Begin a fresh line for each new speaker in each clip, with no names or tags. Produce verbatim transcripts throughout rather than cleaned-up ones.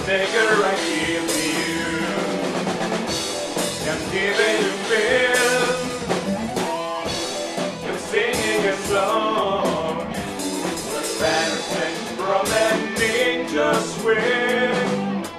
dagger I give to you. I'm giving you feel. I'm singing a song. The banner sings from that ninja swing.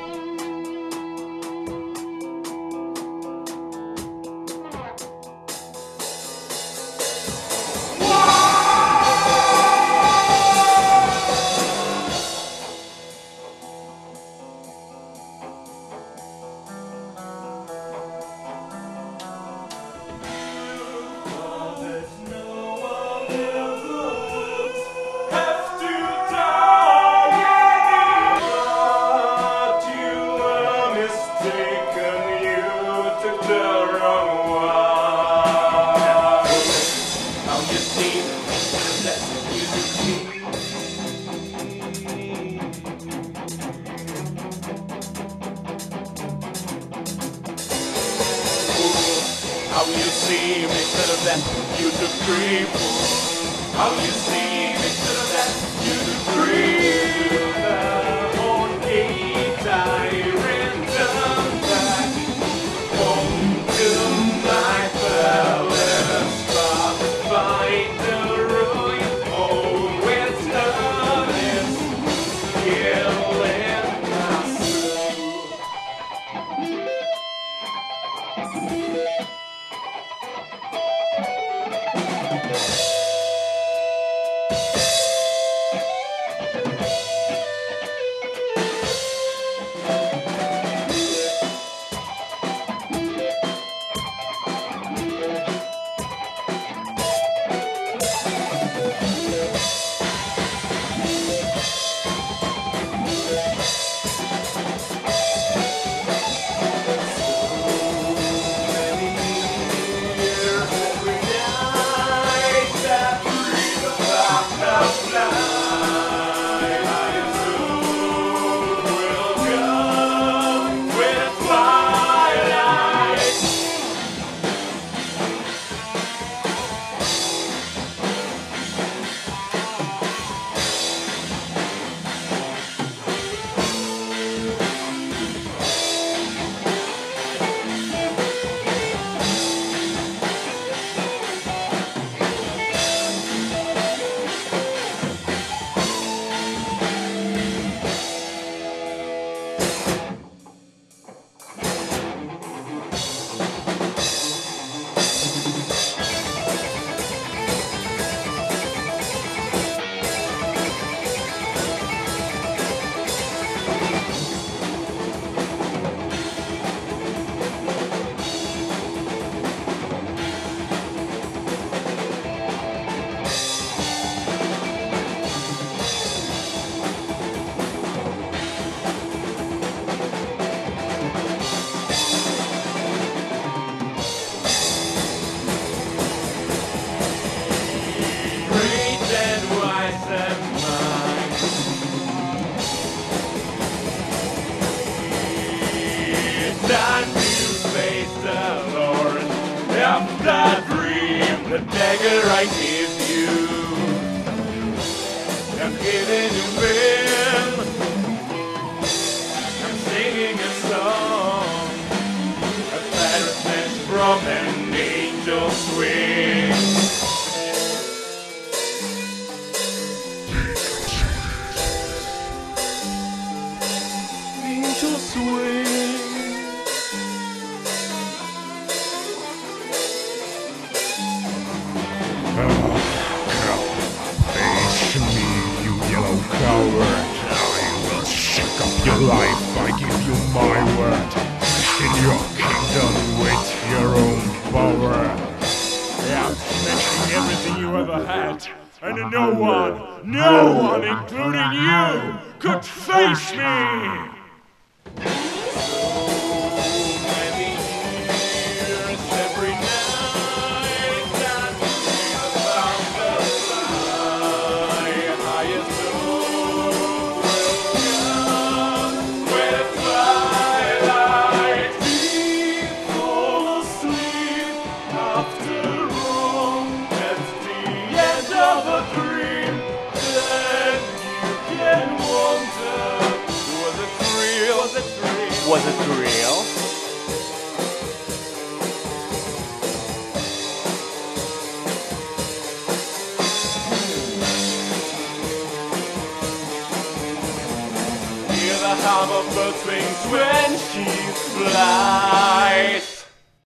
How you seem instead of that you took dream. How you seem instead of that you took dream. The old gate I random back home to my palace. Find the ruin. Oh, it's honest. Killing my soul. That dream, the dagger I give you, I'm giving you will. I'm singing a song, a paradise from an angel's wings. Angel's wings.
Coward, I will shake up your life, I give you my word. In your kingdom with your own power. Yeah, smashing everything you ever had. And no one, no one, including you, could face me!
Dream, then you can wonder was a dream. Was it real? Hear the hum of bird wings when she flies.